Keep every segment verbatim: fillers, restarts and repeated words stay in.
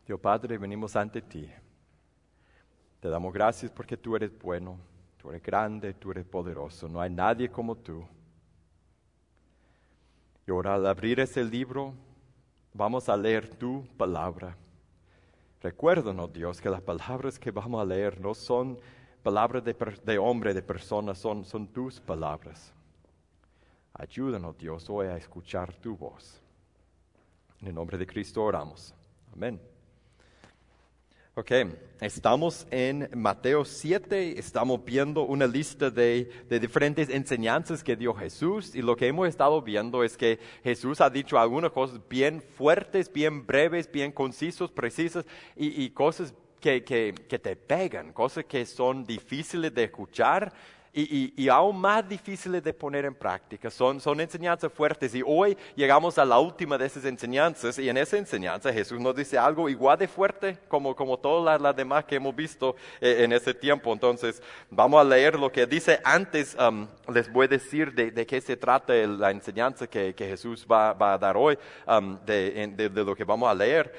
Dios Padre, venimos ante ti. Te damos gracias porque tú eres bueno, tú eres grande, tú eres poderoso. No hay nadie como tú. Y ahora al abrir ese libro, vamos a leer tu palabra. Recuérdanos, Dios, que las palabras que vamos a leer no son palabras de, de hombre, de personas, son, son tus palabras. Ayúdanos, Dios, hoy a escuchar tu voz. En el nombre de Cristo oramos. Amén. Ok, estamos en Mateo siete, estamos viendo una lista de, de diferentes enseñanzas que dio Jesús, y lo que hemos estado viendo es que Jesús ha dicho algunas cosas bien fuertes, bien breves, bien concisos, precisas, y, y cosas que, que, que te pegan, cosas que son difíciles de escuchar, Y, y, y aún más difíciles de poner en práctica. Son, son enseñanzas fuertes, y hoy llegamos a la última de esas enseñanzas, y en esa enseñanza Jesús nos dice algo igual de fuerte como, como todas las, las demás que hemos visto eh, en ese tiempo. Entonces vamos a leer lo que dice antes. Um, les voy a decir de, de qué se trata el, la enseñanza que, que Jesús va, va a dar hoy, um, de, de, de lo que vamos a leer.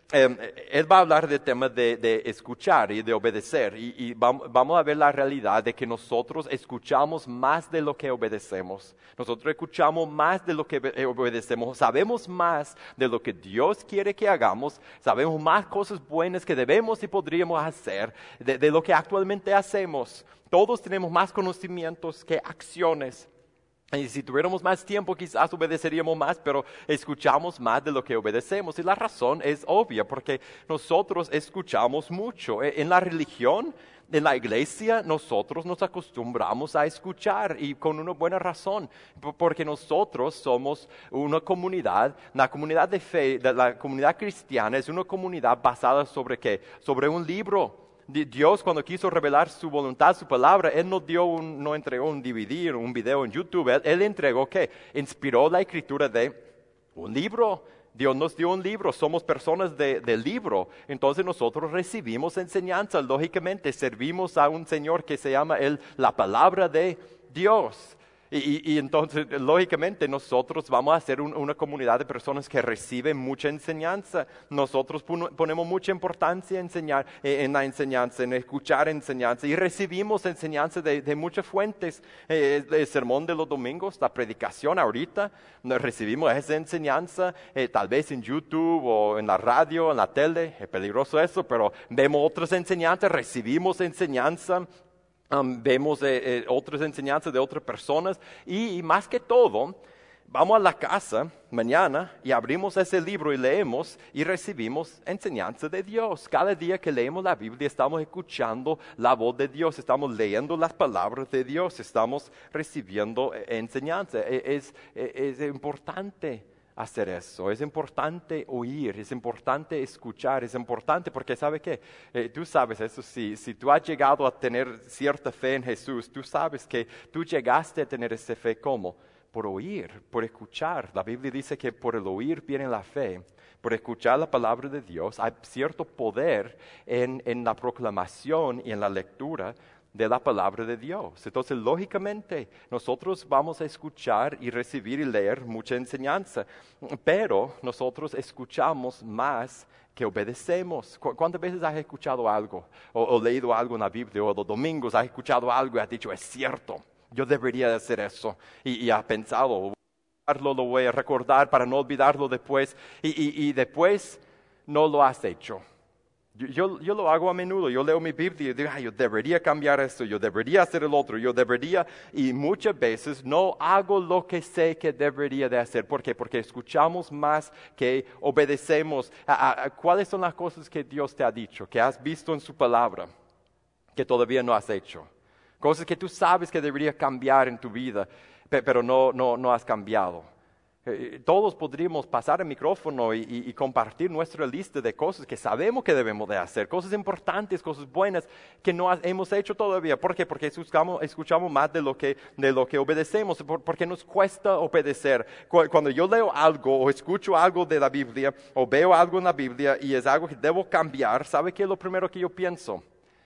Eh, él va a hablar del tema de, de escuchar y de obedecer, y, y vamos, vamos a ver la realidad de que nosotros escuchamos más de lo que obedecemos. Nosotros escuchamos más de lo que obedecemos, sabemos más de lo que Dios quiere que hagamos, sabemos más cosas buenas que debemos y podríamos hacer de, de lo que actualmente hacemos. Todos tenemos más conocimientos que acciones. Y si tuviéramos más tiempo, quizás obedeceríamos más, pero escuchamos más de lo que obedecemos. Y la razón es obvia, porque nosotros escuchamos mucho. En la religión, en la iglesia, nosotros nos acostumbramos a escuchar, y con una buena razón, porque nosotros somos una comunidad, la comunidad de fe, la comunidad cristiana es una comunidad basada sobre ¿qué? Sobre un libro. Dios, cuando quiso revelar su voluntad, su palabra, Él no dio un, no entregó un D V D, un video en YouTube. Él, él entregó ¿qué? Inspiró la escritura de un libro. Dios nos dio un libro, somos personas de, de libro. Entonces nosotros recibimos enseñanza, lógicamente servimos a un Señor que se llama Él, la palabra de Dios. Y, y, y entonces, lógicamente, nosotros vamos a ser un, una comunidad de personas que reciben mucha enseñanza. Nosotros pon, ponemos mucha importancia en, enseñar, eh, en la enseñanza, en escuchar enseñanza. Y recibimos enseñanza de, de muchas fuentes. Eh, el sermón de los domingos, la predicación ahorita, recibimos esa enseñanza, eh, tal vez en YouTube o en la radio, en la tele. Es peligroso eso, pero vemos otras enseñanzas, recibimos enseñanza. Um, vemos eh, eh, otras enseñanzas de otras personas, y, y más que todo, vamos a la casa mañana y abrimos ese libro y leemos y recibimos enseñanza de Dios. Cada día que leemos la Biblia estamos escuchando la voz de Dios, estamos leyendo las palabras de Dios, estamos recibiendo enseñanza. Es, es, es importante hacer eso, es importante oír, es importante escuchar, es importante porque ¿sabe qué? Eh, tú sabes eso, si, si tú has llegado a tener cierta fe en Jesús, tú sabes que tú llegaste a tener esa fe ¿cómo? Por oír, por escuchar. La Biblia dice que por el oír viene la fe. Por escuchar la palabra de Dios hay cierto poder en, en la proclamación y en la lectura de la palabra de Dios. Entonces, lógicamente, nosotros vamos a escuchar y recibir y leer mucha enseñanza, pero nosotros escuchamos más que obedecemos. ¿Cuántas veces has escuchado algo o, o leído algo en la Biblia, o los domingos has escuchado algo y has dicho, es cierto, yo debería de hacer eso, y, y has pensado, lo voy a recordar para no olvidarlo después, y, y, y después no lo has hecho? Yo, yo, yo lo hago a menudo, yo leo mi Biblia y digo, ay, yo debería cambiar esto, yo debería hacer el otro, yo debería, y muchas veces no hago lo que sé que debería de hacer. ¿Por qué? Porque escuchamos más que obedecemos. A, a, a, ¿Cuáles son las cosas que Dios te ha dicho, que has visto en su palabra, que todavía no has hecho? Cosas que tú sabes que debería cambiar en tu vida, pero no, no, no has cambiado. Todos podríamos pasar el micrófono y, y, y compartir nuestra lista de cosas que sabemos que debemos de hacer, cosas importantes, cosas buenas que no ha, hemos hecho todavía. ¿Por qué? Porque escuchamos, escuchamos más de lo que, de lo que obedecemos, por, porque nos cuesta obedecer. Cuando yo leo algo o escucho algo de la Biblia o veo algo en la Biblia y es algo que debo cambiar, ¿sabe qué es lo primero que yo pienso?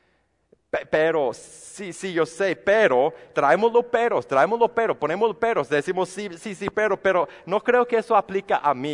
Pero, sí, sí, yo sé, pero, traemos los peros, traemos los peros, ponemos los peros, decimos sí, sí, sí, pero, pero no creo que eso aplica a mí.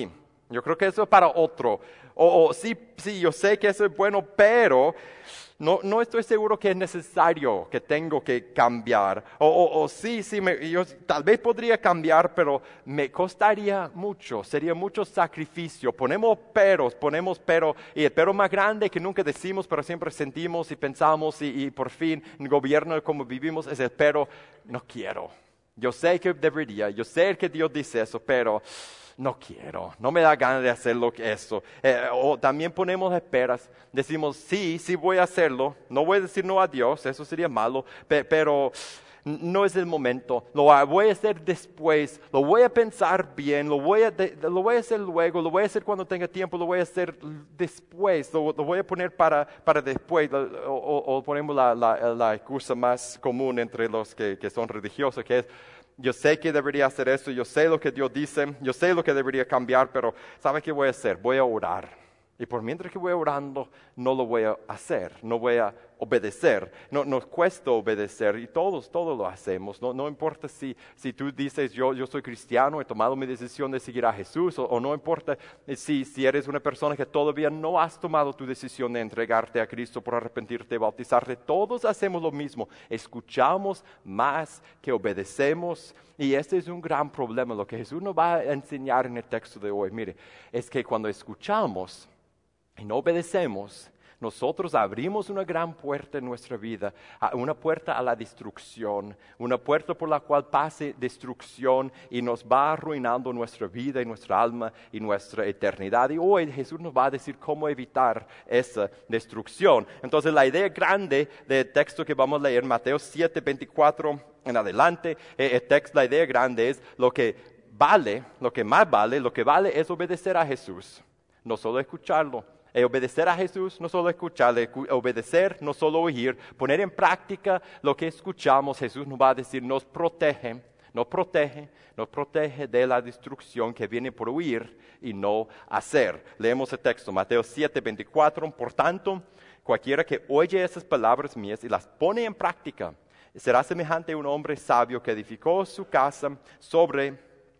Yo creo que eso es para otro. O, o sí, sí, yo sé que eso es bueno, pero no, no estoy seguro que es necesario, que tengo que cambiar. O, o, o sí, sí, me, yo tal vez podría cambiar, pero me costaría mucho, sería mucho sacrificio. Ponemos peros, ponemos pero, y el pero más grande que nunca decimos, pero siempre sentimos y pensamos, y, y por fin el gobierno como vivimos es el pero, no quiero. Yo sé que debería, yo sé que Dios dice eso, pero no quiero, no me da ganas de hacerlo eso. Eh, o también ponemos esperas, decimos sí, sí voy a hacerlo, no voy a decir no a Dios, eso sería malo, pe- pero no es el momento, lo voy a hacer después, lo voy a pensar bien, lo voy a, de, lo voy a hacer luego, lo voy a hacer cuando tenga tiempo, lo voy a hacer después, lo, lo voy a poner para, para después, o, o, o ponemos la, la, la excusa más común entre los que, que son religiosos, que es, yo sé que debería hacer eso, yo sé lo que Dios dice, yo sé lo que debería cambiar, pero ¿sabe qué voy a hacer? Voy a orar. Y por mientras que voy orando, no lo voy a hacer, no voy a obedecer. No, nos cuesta obedecer y todos, todos lo hacemos. No, no importa si, si tú dices, yo, yo soy cristiano, he tomado mi decisión de seguir a Jesús, o, o no importa si, si eres una persona que todavía no has tomado tu decisión de entregarte a Cristo por arrepentirte y bautizarte. Todos hacemos lo mismo, escuchamos más que obedecemos. Y este es un gran problema. Lo que Jesús nos va a enseñar en el texto de hoy, mire, es que cuando escuchamos y no obedecemos, nosotros abrimos una gran puerta en nuestra vida, una puerta a la destrucción, una puerta por la cual pase destrucción y nos va arruinando nuestra vida y nuestra alma y nuestra eternidad. Y hoy Jesús nos va a decir cómo evitar esa destrucción. Entonces la idea grande del texto que vamos a leer, Mateo siete, veinticuatro en adelante, el texto, la idea grande es lo que vale, lo que más vale, lo que vale es obedecer a Jesús, no solo escucharlo. E obedecer a Jesús, no solo escucharle, obedecer, no solo oír, poner en práctica lo que escuchamos. Jesús nos va a decir, nos protege, nos protege, nos protege de la destrucción que viene por oír y no hacer. Leemos el texto, Mateo siete, veinticuatro. Por tanto, cualquiera que oye esas palabras mías y las pone en práctica, será semejante a un hombre sabio que edificó su casa sobre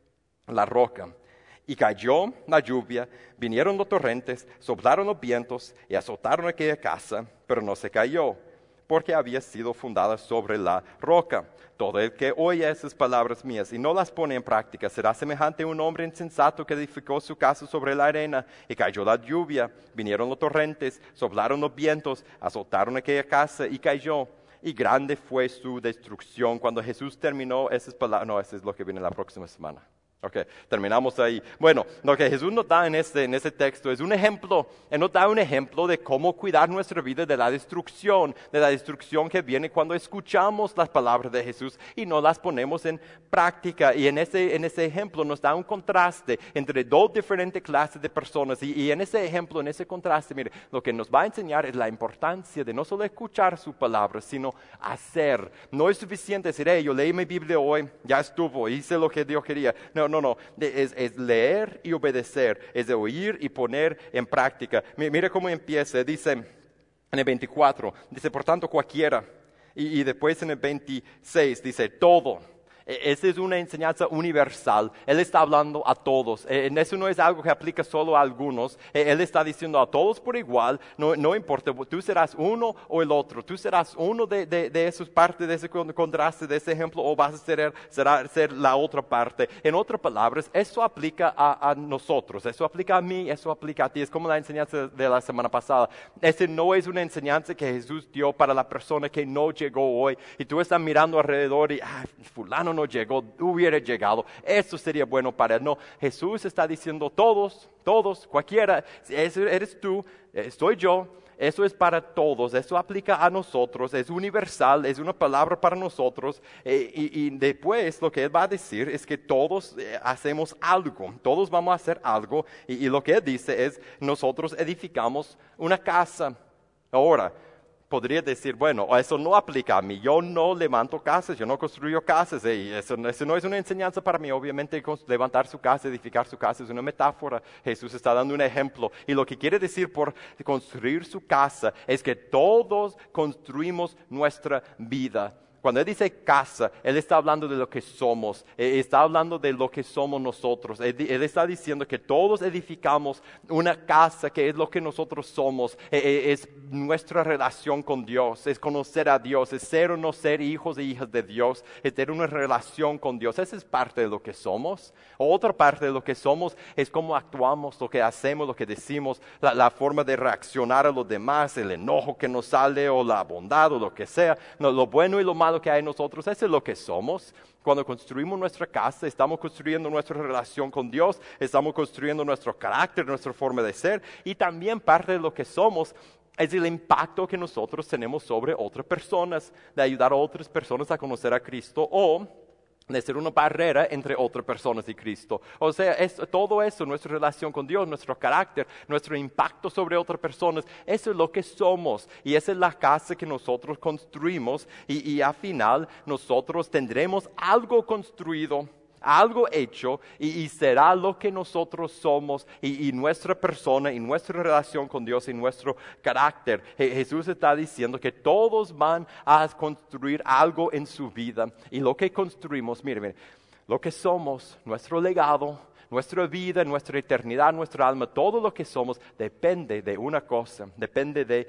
la roca. Y cayó la lluvia, vinieron los torrentes, soplaron los vientos y azotaron aquella casa, pero no se cayó, porque había sido fundada sobre la roca. Todo el que oye esas palabras mías y no las pone en práctica será semejante a un hombre insensato que edificó su casa sobre la arena. Y cayó la lluvia, vinieron los torrentes, soplaron los vientos, azotaron aquella casa y cayó. Y grande fue su destrucción. Cuando Jesús terminó esas palabras, no, eso es lo que viene la próxima semana. Ok, terminamos ahí. Bueno, lo que Jesús nos da en este, en este texto es un ejemplo. Él nos da un ejemplo de cómo cuidar nuestra vida de la destrucción, de la destrucción que viene cuando escuchamos las palabras de Jesús y no las ponemos en práctica. Y en ese, en ese ejemplo nos da un contraste entre dos diferentes clases de personas. Y, y en ese ejemplo, en ese contraste, mire, lo que nos va a enseñar es la importancia de no solo escuchar su palabra, sino hacer. No es suficiente decir, hey, yo leí mi Biblia hoy, ya estuvo, hice lo que Dios quería. No, no, no, es, es leer y obedecer, es de oír y poner en práctica. Mira cómo empieza, dice en el veinticuatro, dice, por tanto cualquiera, y, y después en el veintiséis dice, todo. Esa es una enseñanza universal. Él está hablando a todos. Eso no es algo que aplica solo a algunos. Él está diciendo a todos por igual. No, no importa, tú serás uno o el otro. Tú serás uno de, de, de esas partes, de ese contraste, de ese ejemplo, o vas a ser, será, ser la otra parte. En otras palabras, eso aplica a, a nosotros. Eso aplica a mí, eso aplica a ti. Es como la enseñanza de la semana pasada. Esa no es una enseñanza que Jesús dio para la persona que no llegó hoy. Y tú estás mirando alrededor y, ay, fulano no llegó, hubiera llegado, eso sería bueno para él. No, Jesús está diciendo todos, todos, cualquiera, eres tú, soy yo, eso es para todos, eso aplica a nosotros, es universal, es una palabra para nosotros. Eh, y, y después lo que él va a decir es que todos eh, hacemos algo, todos vamos a hacer algo, y, y lo que él dice es, nosotros edificamos una casa. Ahora, podría decir, bueno, eso no aplica a mí, yo no levanto casas, yo no construyo casas, y eso, eso no es una enseñanza para mí. Obviamente levantar su casa, edificar su casa es una metáfora. Jesús está dando un ejemplo, y lo que quiere decir por construir su casa es que todos construimos nuestra vida. Cuando Él dice casa, Él está hablando de lo que somos, eh, está hablando de lo que somos nosotros. Él, él está diciendo que todos edificamos una casa que es lo que nosotros somos, eh, eh, es nuestra relación con Dios, es conocer a Dios, es ser o no ser hijos e hijas de Dios, es tener una relación con Dios. Esa es parte de lo que somos. Otra parte de lo que somos es cómo actuamos, lo que hacemos, lo que decimos, la, la forma de reaccionar a los demás, el enojo que nos sale o la bondad o lo que sea, no, lo bueno y lo malo que hay en nosotros. Eso es lo que somos. Cuando construimos nuestra casa, estamos construyendo nuestra relación con Dios, estamos construyendo nuestro carácter, nuestra forma de ser, y también parte de lo que somos es el impacto que nosotros tenemos sobre otras personas, de ayudar a otras personas a conocer a Cristo o de ser una barrera entre otras personas y Cristo. O sea, es, todo eso, nuestra relación con Dios, nuestro carácter, nuestro impacto sobre otras personas, eso es lo que somos. Y esa es la casa que nosotros construimos y, y al final nosotros tendremos algo construido, algo hecho y, y será lo que nosotros somos y, y nuestra persona y nuestra relación con Dios y nuestro carácter. Je- Jesús está diciendo que todos van a construir algo en su vida y lo que construimos, miren, miren, lo que somos, nuestro legado, nuestra vida, nuestra eternidad, nuestra alma, todo lo que somos depende de una cosa, depende de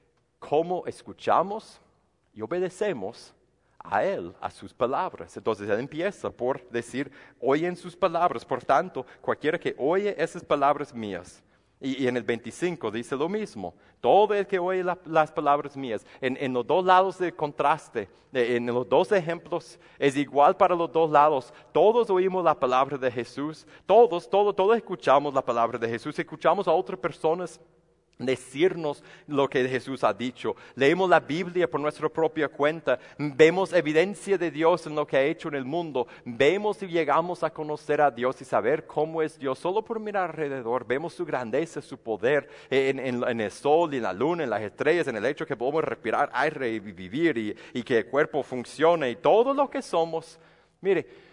cómo escuchamos y obedecemos a Él, a sus palabras. Entonces Él empieza por decir, oyen sus palabras. Por tanto, cualquiera que oye esas palabras mías. Y, y en el veinticinco dice lo mismo. Todo el que oye la, las palabras mías. En, en los dos lados del contraste, eh, en los dos ejemplos, es igual para los dos lados. Todos oímos la palabra de Jesús. Todos, todos, todos escuchamos la palabra de Jesús. Escuchamos a otras personas decirnos lo que Jesús ha dicho. Leemos la Biblia por nuestra propia cuenta. Vemos evidencia de Dios en lo que ha hecho en el mundo. Vemos y llegamos a conocer a Dios y saber cómo es Dios. Solo por mirar alrededor vemos su grandeza, su poder en, en, en el sol y en la luna, en las estrellas, en el hecho que podemos respirar aire y vivir y, y que el cuerpo funcione y todo lo que somos. Mire,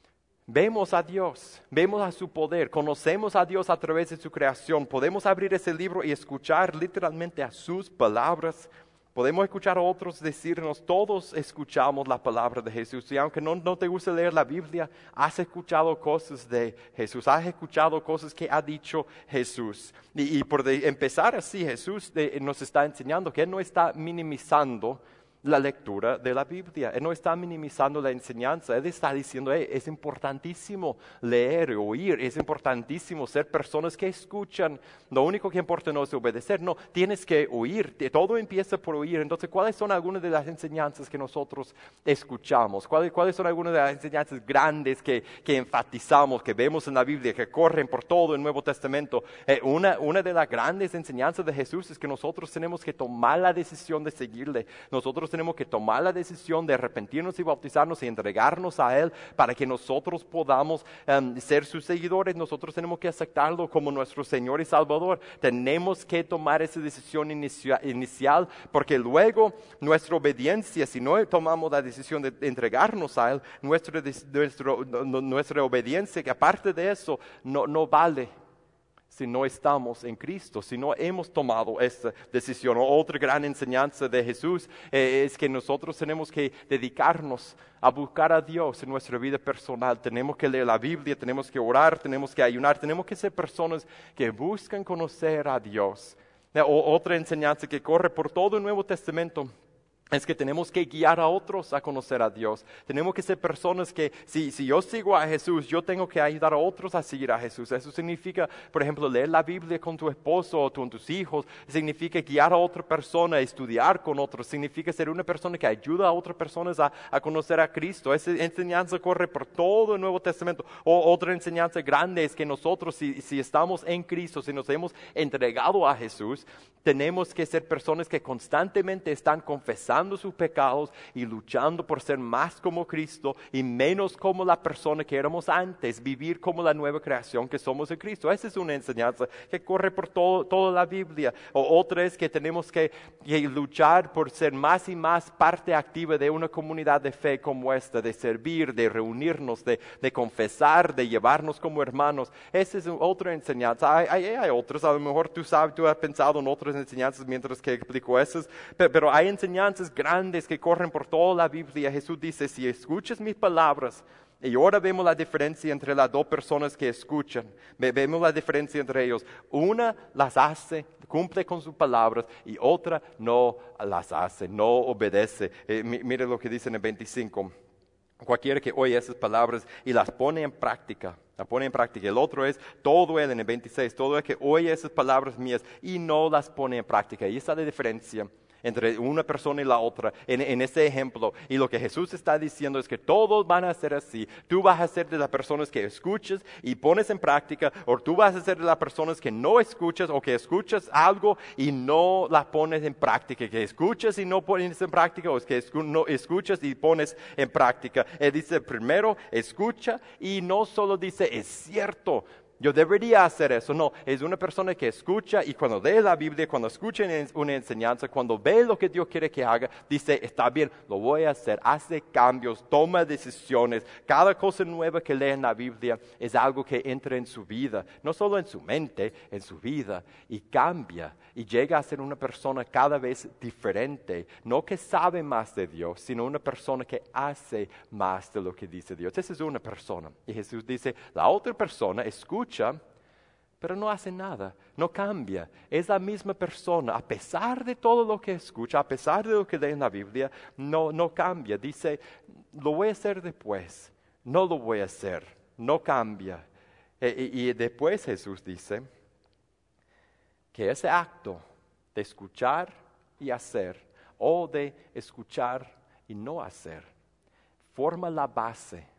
vemos a Dios, vemos a su poder, conocemos a Dios a través de su creación. Podemos abrir ese libro y escuchar literalmente a sus palabras. Podemos escuchar a otros decirnos, todos escuchamos la palabra de Jesús. Y aunque no, no te guste leer la Biblia, has escuchado cosas de Jesús, has escuchado cosas que ha dicho Jesús. Y, y por de empezar así, Jesús de, nos está enseñando que Él no está minimizando la lectura de la Biblia. Él no está minimizando la enseñanza. Él está diciendo, hey, es importantísimo leer, oír, es importantísimo ser personas que escuchan. Lo único que importa no es obedecer, no, tienes que oír. Todo empieza por oír. Entonces, ¿cuáles son algunas de las enseñanzas que nosotros escuchamos? ¿Cuáles, cuáles son algunas de las enseñanzas grandes que, que enfatizamos, que vemos en la Biblia, que corren por todo el Nuevo Testamento? Eh, una, una de las grandes enseñanzas de Jesús es que nosotros tenemos que tomar la decisión de seguirle. Nosotros tenemos que tomar la decisión de arrepentirnos y bautizarnos y entregarnos a Él para que nosotros podamos um, ser sus seguidores. Nosotros tenemos que aceptarlo como nuestro Señor y Salvador. Tenemos que tomar esa decisión inicia, inicial porque luego nuestra obediencia, si no tomamos la decisión de entregarnos a Él, nuestra, nuestro, no, nuestra obediencia, que aparte de eso, no, no vale. Si no estamos en Cristo, si no hemos tomado esta decisión. Otra gran enseñanza de Jesús eh, es que nosotros tenemos que dedicarnos a buscar a Dios en nuestra vida personal. Tenemos que leer la Biblia, tenemos que orar, tenemos que ayunar, tenemos que ser personas que buscan conocer a Dios. O, otra enseñanza que corre por todo el Nuevo Testamento es que tenemos que guiar a otros a conocer a Dios. Tenemos que ser personas que, si, si yo sigo a Jesús, yo tengo que ayudar a otros a seguir a Jesús. Eso significa, por ejemplo, leer la Biblia con tu esposo o con tus hijos. Significa guiar a otra persona, estudiar con otros. Significa ser una persona que ayuda a otras personas a, a conocer a Cristo. Esa enseñanza corre por todo el Nuevo Testamento. O otra enseñanza grande es que nosotros, si, si estamos en Cristo, si nos hemos entregado a Jesús, tenemos que ser personas que constantemente están confesando sus pecados y luchando por ser más como Cristo y menos como la persona que éramos antes, vivir como la nueva creación que somos en Cristo. Esa es una enseñanza que corre por todo, toda la Biblia. O otra es que tenemos que, que luchar por ser más y más parte activa de una comunidad de fe como esta, de servir, de reunirnos, de, de confesar, de llevarnos como hermanos. Esa es otra enseñanza. Hay, hay, hay otras, a lo mejor tú sabes, tú has pensado en otras enseñanzas mientras que explico esas, pero, pero hay enseñanzas grandes que corren por toda la Biblia, Jesús dice, si escuchas mis palabras, y ahora vemos la diferencia entre las dos personas que escuchan. Vemos la diferencia entre ellos. Una las hace, cumple con sus palabras, y otra no las hace, no obedece. Eh, mire lo que dice en el veinticinco. Cualquiera que oye esas palabras y las pone en práctica, las pone en práctica. El otro es todo él en el veintiséis, todo el que oye esas palabras mías y no las pone en práctica. Y esa es la diferencia entre una persona y la otra en, en ese ejemplo. Y lo que Jesús está diciendo es que todos van a ser así. Tú vas a ser de las personas que escuchas y pones en práctica, o tú vas a ser de las personas que no escuchas o que escuchas algo y no las pones en práctica, que escuchas y no pones en práctica, o es que escu- no escuchas y pones en práctica. Él dice primero, escucha, y no solo dice, es cierto, yo debería hacer eso. No, es una persona que escucha, y cuando lee la Biblia, cuando escucha una enseñanza, cuando ve lo que Dios quiere que haga, dice, está bien, lo voy a hacer, hace cambios, toma decisiones. Cada cosa nueva que lee en la Biblia es algo que entra en su vida, no solo en su mente, en su vida, y cambia, y llega a ser una persona cada vez diferente, no que sabe más de Dios, sino una persona que hace más de lo que dice Dios. Esa es una persona. Y Jesús dice, la otra persona escucha, pero no hace nada, no cambia. Es la misma persona, a pesar de todo lo que escucha, a pesar de lo que lee en la Biblia, no, no cambia. Dice, lo voy a hacer después, no lo voy a hacer, no cambia. E, y, y después Jesús dice que ese acto de escuchar y hacer, o de escuchar y no hacer, forma la base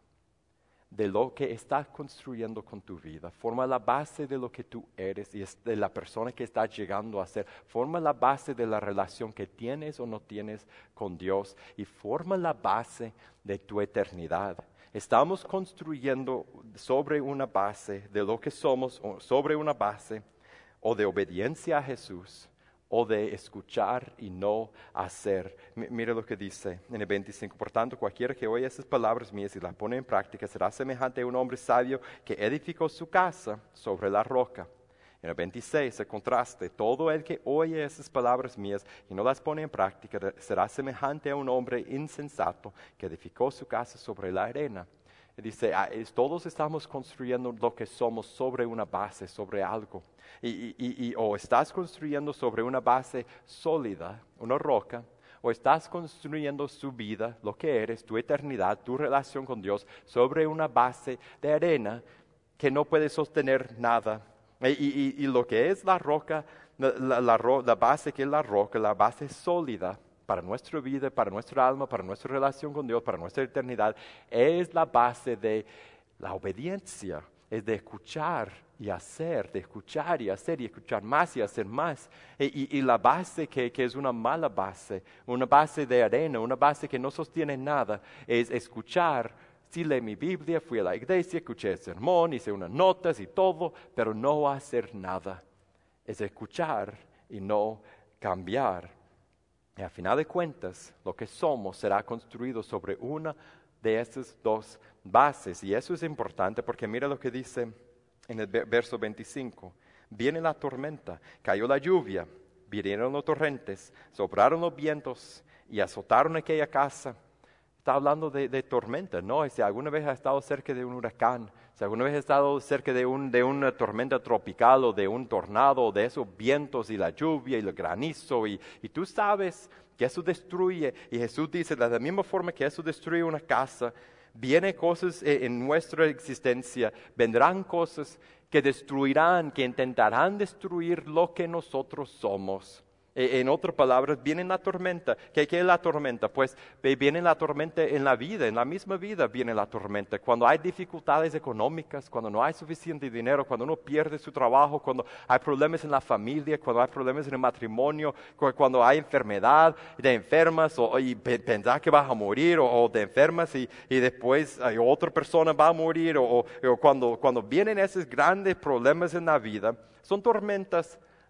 de lo que estás construyendo con tu vida, forma la base de lo que tú eres y es de la persona que estás llegando a ser, forma la base de la relación que tienes o no tienes con Dios, y forma la base de tu eternidad. Estamos construyendo sobre una base de lo que somos, o sobre una base o de obediencia a Jesús, o de escuchar y no hacer. M- mire lo que dice en el veinticinco. Por tanto, cualquiera que oye esas palabras mías y las pone en práctica será semejante a un hombre sabio que edificó su casa sobre la roca. En el veintiséis, el contraste, todo el que oye esas palabras mías y no las pone en práctica será semejante a un hombre insensato que edificó su casa sobre la arena. Dice, ah, es, todos estamos construyendo lo que somos sobre una base, sobre algo. Y, y, y, o estás construyendo sobre una base sólida, una roca, o estás construyendo su vida, lo que eres, tu eternidad, tu relación con Dios, sobre una base de arena que no puede sostener nada. Y, y, y lo que es la roca, la, la, la, la base que es la roca, la base sólida, para nuestra vida, para nuestra alma, para nuestra relación con Dios, para nuestra eternidad, es la base de la obediencia, es de escuchar y hacer, de escuchar y hacer y escuchar más y hacer más. Y, y, y la base que, que es una mala base, una base de arena, una base que no sostiene nada, es escuchar. Sí, leí mi Biblia, fui a la iglesia, escuché el sermón, hice unas notas y todo, pero no hacer nada. Es escuchar y no cambiar. Y al final de cuentas, lo que somos será construido sobre una de esas dos bases. Y eso es importante porque mira lo que dice en el verso veinticinco. Viene la tormenta, cayó la lluvia, vinieron los torrentes, soplaron los vientos y azotaron aquella casa. Está hablando de, de tormenta, ¿no? Si alguna vez has estado cerca de un huracán, si alguna vez has estado cerca de, un, de una tormenta tropical o de un tornado, de esos vientos y la lluvia y el granizo, y, y tú sabes que eso destruye, y Jesús dice, de la misma forma que eso destruye una casa, vienen cosas en nuestra existencia, vendrán cosas que destruirán, que intentarán destruir lo que nosotros somos. En otras palabras, viene la tormenta. ¿Qué, ¿Qué es la tormenta? Pues viene la tormenta en la vida, en la misma vida viene la tormenta. Cuando hay dificultades económicas, cuando no hay suficiente dinero, cuando uno pierde su trabajo, cuando hay problemas en la familia, cuando hay problemas en el matrimonio, cuando hay enfermedad, de enfermas o, y pensar que vas a morir, o, o de enfermas y, y después hay otra persona va a morir, o, o cuando, cuando vienen esos grandes problemas en la vida, son tormentas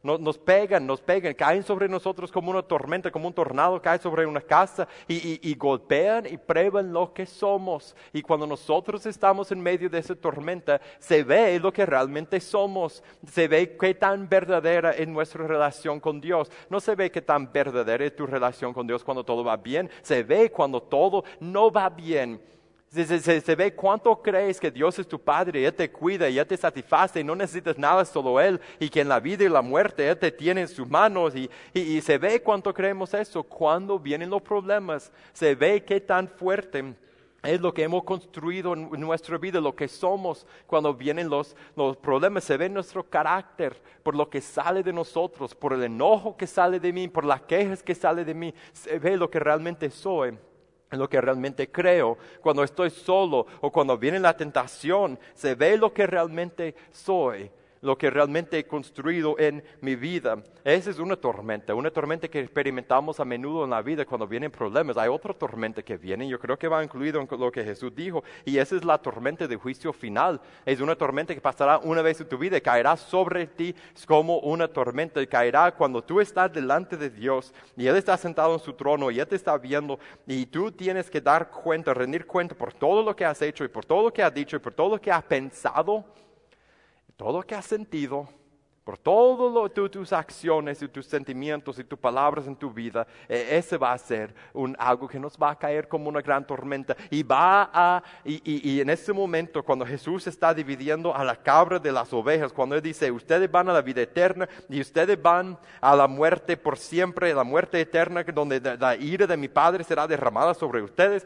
nos, nos pegan, nos pegan, caen sobre nosotros como una tormenta, como un tornado, cae sobre una casa y, y, y golpean y prueban lo que somos. Y cuando nosotros estamos en medio de esa tormenta, se ve lo que realmente somos, se ve qué tan verdadera es nuestra relación con Dios. No se ve qué tan verdadera es tu relación con Dios cuando todo va bien, se ve cuando todo no va bien. Se, se, se, se ve cuánto crees que Dios es tu Padre, y Él te cuida, y Él te satisface, y no necesitas nada, solo Él, y que en la vida y la muerte Él te tiene en sus manos, y, y, y se ve cuánto creemos eso cuando vienen los problemas, se ve qué tan fuerte es lo que hemos construido en nuestra vida, lo que somos cuando vienen los, los problemas, se ve nuestro carácter, por lo que sale de nosotros, por el enojo que sale de mí, por las quejas que sale de mí, se ve lo que realmente soy. Lo que realmente creo, cuando estoy solo o cuando viene la tentación, se ve lo que realmente soy, lo que realmente he construido en mi vida. Esa es una tormenta, una tormenta que experimentamos a menudo en la vida cuando vienen problemas. Hay otra tormenta que viene, yo creo que va incluido en lo que Jesús dijo, y esa es la tormenta de juicio final. Es una tormenta que pasará una vez en tu vida y caerá sobre ti como una tormenta, y caerá cuando tú estás delante de Dios y Él está sentado en su trono y Él te está viendo, y tú tienes que dar cuenta, rendir cuenta por todo lo que has hecho y por todo lo que has dicho y por todo lo que has pensado, todo lo que has sentido, por todas tu, tus acciones y tus sentimientos y tus palabras en tu vida. Eh, ese va a ser un, algo que nos va a caer como una gran tormenta. Y va a, y, y, y en ese momento, cuando Jesús está dividiendo a la cabra de las ovejas, cuando Él dice, ustedes van a la vida eterna y ustedes van a la muerte por siempre, la muerte eterna, donde la, la ira de mi Padre será derramada sobre ustedes.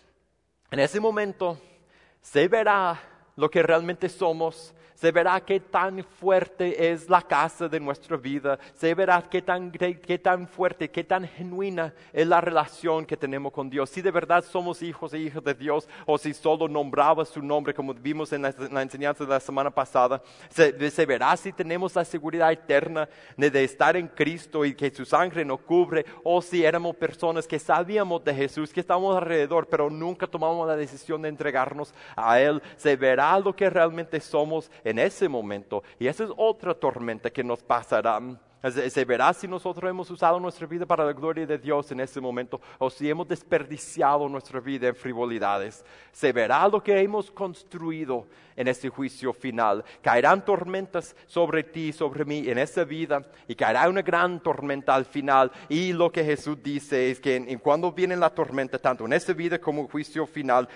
En ese momento se verá lo que realmente somos. Se verá qué tan fuerte es la casa de nuestra vida. Se verá qué tan, qué, qué tan fuerte, qué tan genuina es la relación que tenemos con Dios. Si de verdad somos hijos e hijas de Dios, o si solo nombraba su nombre, como vimos en la, en la enseñanza de la semana pasada. Se, se verá si tenemos la seguridad eterna de, de estar en Cristo y que su sangre nos cubre, o si éramos personas que sabíamos de Jesús, que estábamos alrededor, pero nunca tomamos la decisión de entregarnos a Él. Se verá lo que realmente somos en ese momento, y esa es otra tormenta que nos pasará. Se, se verá si nosotros hemos usado nuestra vida para la gloria de Dios en ese momento, o si hemos desperdiciado nuestra vida en frivolidades. Se verá lo que hemos construido en ese juicio final. Caerán tormentas sobre ti, sobre mí en esa vida, y caerá una gran tormenta al final. Y lo que Jesús dice es que en, en cuando viene la tormenta, tanto en esa vida como en el juicio final,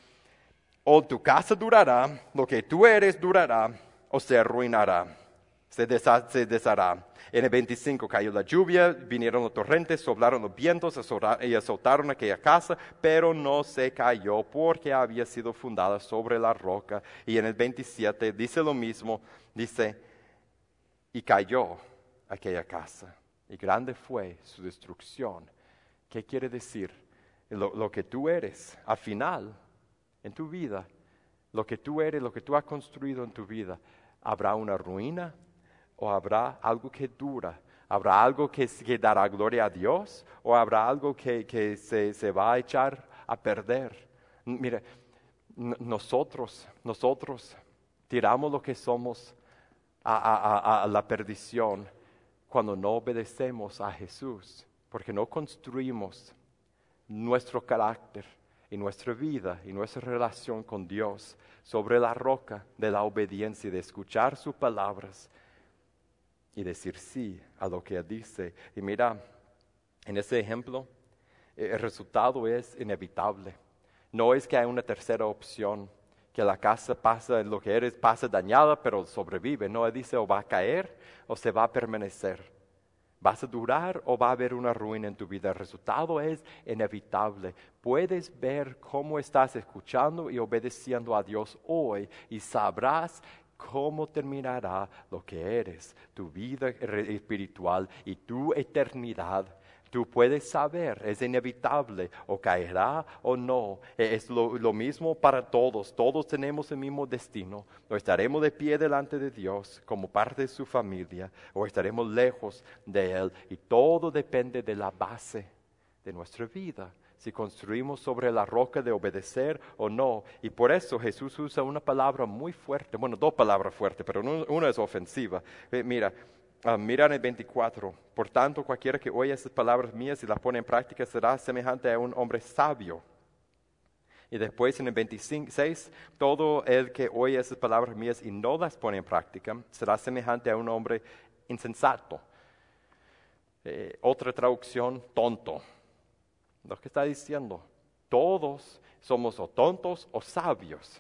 o tu casa durará, lo que tú eres durará, o se arruinará, se, desha, se deshará. En el veinticinco cayó la lluvia, vinieron los torrentes, soplaron los vientos y azotaron aquella casa, pero no se cayó porque había sido fundada sobre la roca. Y en el veintisiete dice lo mismo, dice, y cayó aquella casa, y grande fue su destrucción. ¿Qué quiere decir? Lo, lo que tú eres, al final, en tu vida, lo que tú eres, lo que tú has construido en tu vida, ¿habrá una ruina o habrá algo que dura? ¿Habrá algo que, que dará gloria a Dios o habrá algo que, que se, se va a echar a perder? Mire, nosotros, nosotros tiramos lo que somos a, a, a, a la perdición cuando no obedecemos a Jesús, porque no construimos nuestro carácter y nuestra vida y nuestra relación con Dios sobre la roca de la obediencia, de escuchar sus palabras y decir sí a lo que Él dice. Y mira, en ese ejemplo, el resultado es inevitable. No es que hay una tercera opción, que la casa pasa, lo que eres pasa dañada, pero sobrevive. No, Él dice o va a caer o se va a permanecer. ¿Vas a durar o va a haber una ruina en tu vida? El resultado es inevitable. Puedes ver cómo estás escuchando y obedeciendo a Dios hoy y sabrás cómo terminará lo que eres, tu vida espiritual y tu eternidad. Tú puedes saber, es inevitable, o caerá o no. Es lo, lo mismo para todos, todos tenemos el mismo destino. O estaremos de pie delante de Dios como parte de su familia, o estaremos lejos de Él. Y todo depende de la base de nuestra vida, si construimos sobre la roca de obedecer o no. Y por eso Jesús usa una palabra muy fuerte, bueno, dos palabras fuertes, pero una es ofensiva. Eh, mira, Uh, mira en el veinticuatro. Por tanto, cualquiera que oye esas palabras mías y las pone en práctica será semejante a un hombre sabio. Y después en el veintiséis, todo el que oye esas palabras mías y no las pone en práctica será semejante a un hombre insensato. Eh, otra traducción, tonto. Lo que está diciendo, todos somos o tontos o sabios.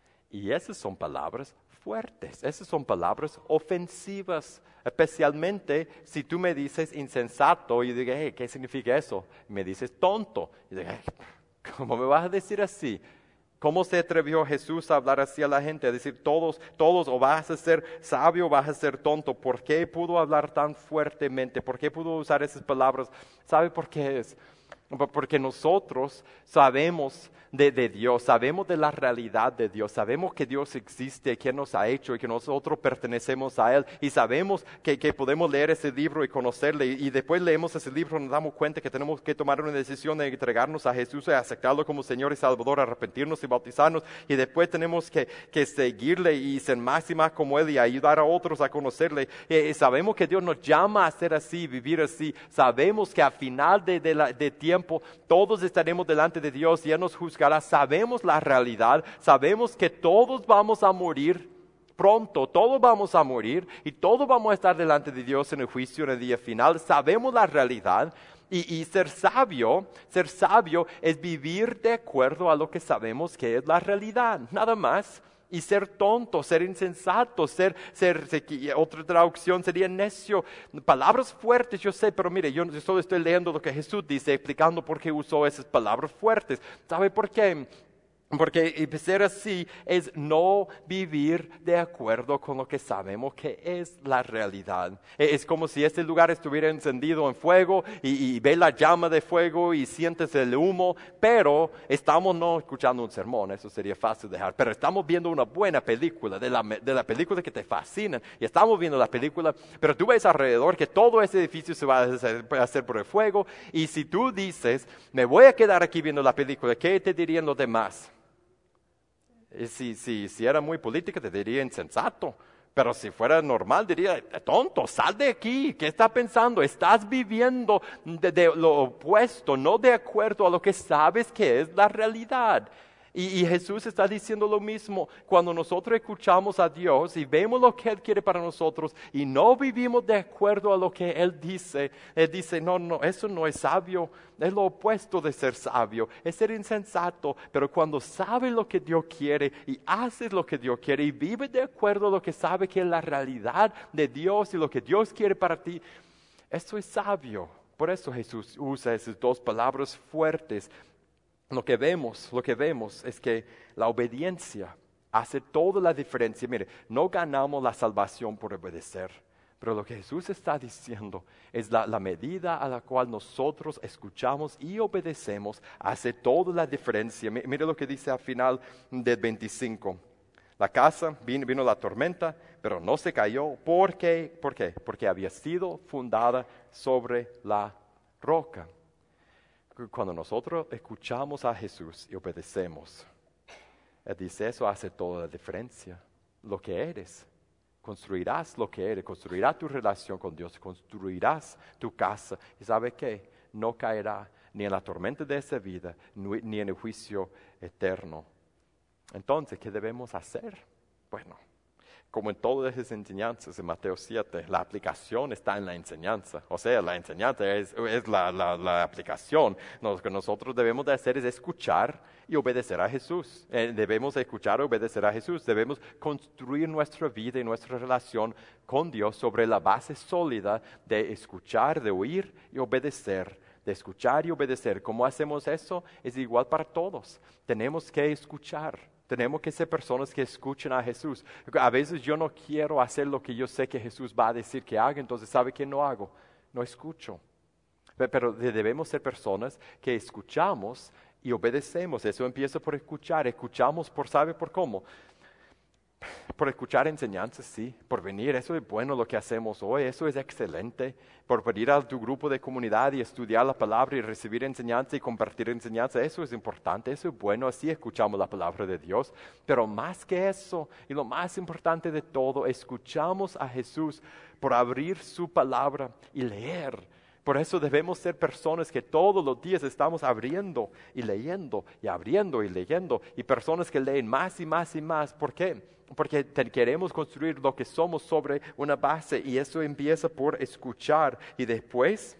Y esas son palabras fuertes, esas son palabras ofensivas, especialmente si tú me dices insensato y digo, hey, ¿qué significa eso? Me dices tonto. Y digo, hey, ¿cómo me vas a decir así? ¿Cómo se atrevió Jesús a hablar así a la gente? A decir todos, todos, o vas a ser sabio o vas a ser tonto. ¿Por qué pudo hablar tan fuertemente? ¿Por qué pudo usar esas palabras? ¿Sabe por qué es? Porque nosotros sabemos de, de Dios, sabemos de la realidad de Dios, sabemos que Dios existe, que nos ha hecho y que nosotros pertenecemos a Él. Y sabemos que, que podemos leer ese libro y conocerle. Y, y después leemos ese libro y nos damos cuenta que tenemos que tomar una decisión de entregarnos a Jesús y aceptarlo como Señor y Salvador, arrepentirnos y bautizarnos. Y después tenemos que, que seguirle y ser más y más como Él y ayudar a otros a conocerle. Y, y sabemos que Dios nos llama a ser así, vivir así. Sabemos que al final de, de, la, de tiempo todos estaremos delante de Dios y Él nos juzgará. Sabemos la realidad, sabemos que todos vamos a morir pronto, todos vamos a morir y todos vamos a estar delante de Dios en el juicio en el día final. Sabemos la realidad y, y ser sabio, ser sabio es vivir de acuerdo a lo que sabemos que es la realidad, nada más. Y ser tonto, ser insensato, ser, ser, ser, otra traducción sería necio. Palabras fuertes, yo sé, pero mire, yo solo estoy leyendo lo que Jesús dice, explicando por qué usó esas palabras fuertes. ¿Sabe por qué? Porque ser así es no vivir de acuerdo con lo que sabemos que es la realidad. Es como si este lugar estuviera encendido en fuego y, y ve la llama de fuego y sientes el humo, pero estamos no escuchando un sermón, eso sería fácil dejar, pero estamos viendo una buena película, de la, de la película que te fascina, y estamos viendo la película, pero tú ves alrededor que todo ese edificio se va a hacer, a hacer por el fuego, y si tú dices, me voy a quedar aquí viendo la película, ¿qué te dirían los demás? Si, si, si era muy política, te diría insensato. Pero si fuera normal, diría, tonto, sal de aquí. ¿Qué estás pensando? Estás viviendo de, de lo opuesto, no de acuerdo a lo que sabes que es la realidad. Y, y Jesús está diciendo lo mismo. Cuando nosotros escuchamos a Dios y vemos lo que Él quiere para nosotros y no vivimos de acuerdo a lo que Él dice, Él dice, no, no, eso no es sabio. Es lo opuesto de ser sabio, es ser insensato. Pero cuando sabes lo que Dios quiere y haces lo que Dios quiere y vives de acuerdo a lo que sabe que es la realidad de Dios y lo que Dios quiere para ti, eso es sabio. Por eso Jesús usa esas dos palabras fuertes. Lo que vemos, lo que vemos es que la obediencia hace toda la diferencia. Mire, no ganamos la salvación por obedecer, pero lo que Jesús está diciendo es la, la medida a la cual nosotros escuchamos y obedecemos hace toda la diferencia. Mire lo que dice al final del veinticinco. La casa, vino, vino la tormenta, pero no se cayó. ¿Por qué? ¿Por qué? Porque había sido fundada sobre la roca. Cuando nosotros escuchamos a Jesús y obedecemos, Él dice, eso hace toda la diferencia. Lo que eres, construirás lo que eres, construirás tu relación con Dios, construirás tu casa. ¿Y sabe qué? No caerá ni en la tormenta de esa vida, ni en el juicio eterno. Entonces, ¿qué debemos hacer? Bueno, como en todas esas enseñanzas en Mateo siete, la aplicación está en la enseñanza. O sea, la enseñanza es, es la, la, la aplicación. Lo que nosotros debemos de hacer es escuchar y obedecer a Jesús. Eh, debemos escuchar y obedecer a Jesús. Debemos construir nuestra vida y nuestra relación con Dios sobre la base sólida de escuchar, de oír y obedecer. De escuchar y obedecer. ¿Cómo hacemos eso? Es igual para todos. Tenemos que escuchar. Tenemos que ser personas que escuchen a Jesús. A veces yo no quiero hacer lo que yo sé que Jesús va a decir que haga, entonces ¿sabe qué no hago? No escucho. Pero debemos ser personas que escuchamos y obedecemos. Eso empieza por escuchar. Escuchamos por, ¿sabe por cómo? Por escuchar enseñanzas, sí. Por venir, eso es bueno lo que hacemos hoy, eso es excelente. Por venir a tu grupo de comunidad y estudiar la palabra y recibir enseñanza y compartir enseñanza, eso es importante, eso es bueno, así escuchamos la palabra de Dios. Pero más que eso, y lo más importante de todo, escuchamos a Jesús por abrir su palabra y leer. Por eso debemos ser personas que todos los días estamos abriendo y leyendo y abriendo y leyendo. Y personas que leen más y más y más. ¿Por qué? Porque te- queremos construir lo que somos sobre una base. Y eso empieza por escuchar. Y después,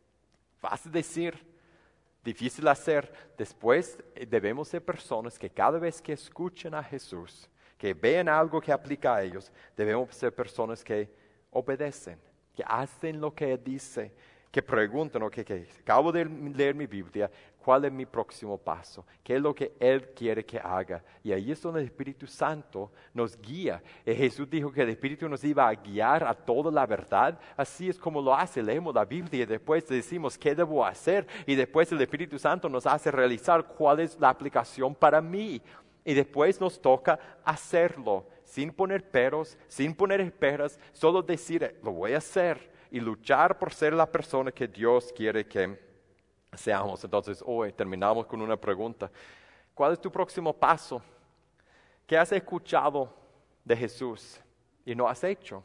fácil decir, difícil hacer. Después eh, debemos ser personas que cada vez que escuchen a Jesús, que vean algo que aplica a ellos, debemos ser personas que obedecen, que hacen lo que Él dice. Que preguntan, ok, que acabo de leer mi Biblia, ¿cuál es mi próximo paso? ¿Qué es lo que Él quiere que haga? Y ahí es donde el Espíritu Santo nos guía. Y Jesús dijo que el Espíritu nos iba a guiar a toda la verdad. Así es como lo hace. Leemos la Biblia y después decimos qué debo hacer. Y después el Espíritu Santo nos hace realizar cuál es la aplicación para mí. Y después nos toca hacerlo, sin poner peros, sin poner esperas, solo decir, lo voy a hacer. Y luchar por ser la persona que Dios quiere que seamos. Entonces, hoy terminamos con una pregunta. ¿Cuál es tu próximo paso? ¿Qué has escuchado de Jesús y no has hecho?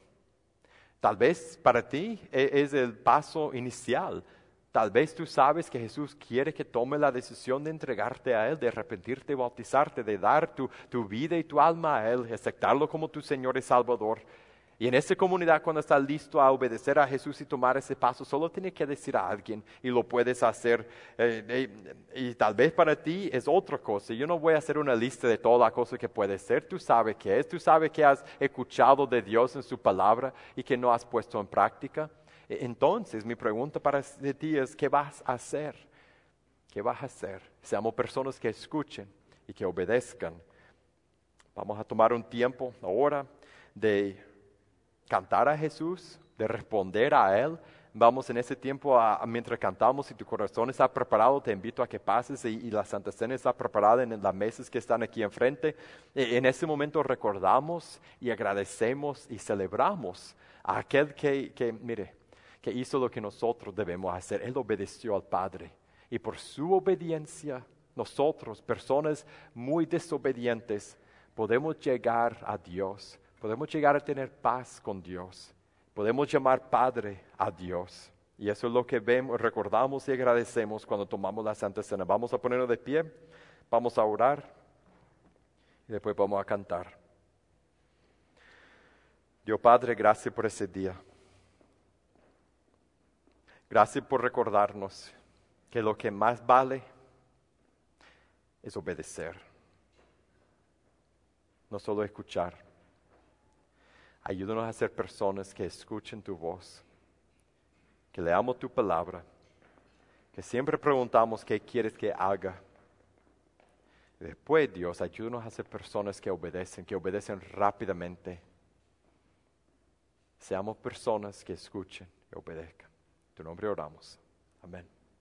Tal vez para ti es el paso inicial. Tal vez tú sabes que Jesús quiere que tome la decisión de entregarte a Él, de arrepentirte, bautizarte, de dar tu, tu vida y tu alma a Él, aceptarlo como tu Señor y Salvador. Y en esta comunidad, cuando estás listo a obedecer a Jesús y tomar ese paso, solo tienes que decir a alguien y lo puedes hacer. Eh, eh, y tal vez para ti es otra cosa. Yo no voy a hacer una lista de todas las cosas que puede ser. Tú sabes qué es. Tú sabes que has escuchado de Dios en su palabra y que no has puesto en práctica. Entonces, mi pregunta para ti es, ¿qué vas a hacer? ¿Qué vas a hacer? Seamos personas que escuchen y que obedezcan. Vamos a tomar un tiempo ahora de cantar a Jesús, de responder a Él. Vamos en ese tiempo, a, a, mientras cantamos, si tu corazón está preparado, te invito a que pases y, y la Santa Cena está preparada en, en las mesas que están aquí enfrente. E, en ese momento recordamos y agradecemos y celebramos a aquel que, que, mire, que hizo lo que nosotros debemos hacer. Él obedeció al Padre. Y por su obediencia, nosotros, personas muy desobedientes, podemos llegar a Dios. Podemos llegar a tener paz con Dios. Podemos llamar Padre a Dios. Y eso es lo que vemos, recordamos y agradecemos cuando tomamos la Santa Cena. Vamos a ponernos de pie, vamos a orar y después vamos a cantar. Dios Padre, gracias por ese día. Gracias por recordarnos que lo que más vale es obedecer, no solo escuchar. Ayúdanos a ser personas que escuchen tu voz, que leamos tu palabra, que siempre preguntamos qué quieres que haga. Y después, Dios, ayúdanos a ser personas que obedecen, que obedecen rápidamente. Seamos personas que escuchen y obedezcan. En tu nombre oramos. Amén.